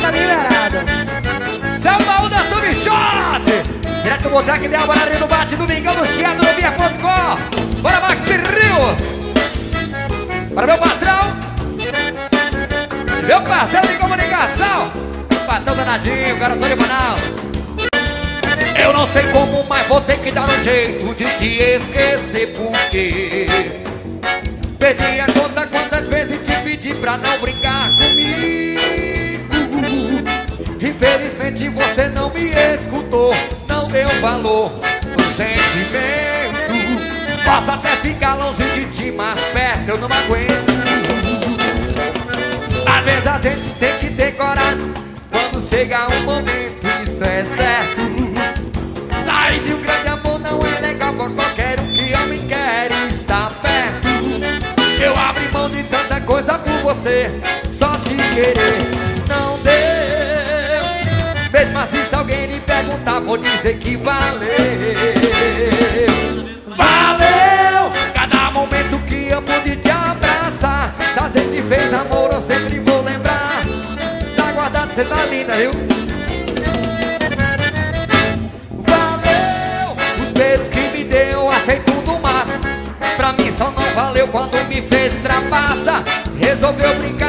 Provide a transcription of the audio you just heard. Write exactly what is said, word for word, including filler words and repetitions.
tá liberado. Samba da Tube Shot! Direto do Boteco de Alvarado do Bate, Domingão do Chiado, no via ponto com. Bora, Max Rios! Para meu patrão! Meu parceiro de comunicação! Patrão danadinho, garotão de Manaus! Eu não sei como, mas vou ter que dar um jeito de te esquecer, porque perdi a conta quantas vezes te pedi pra não brincar comigo. Infelizmente você não me escutou, não deu valor pro sentimento. Posso até ficar longe de ti, mas perto eu não aguento. Às vezes a gente tem que ter coragem quando chega um momento, isso é certo. Sair de um grande amor não é legal pra qualquer um que homem quer estar perto. Eu abri mão de tanta coisa por você, só te querer não deu. Mesmo assim, se alguém lhe perguntar, vou dizer que valeu. Valeu cada momento que eu pude te abraçar. Se a gente fez amor, eu sempre vou lembrar. Tá guardado, cê tá linda, viu? Beijos que me deu, achei tudo massa. Pra mim só não valeu quando me fez trapaça. Resolveu brincar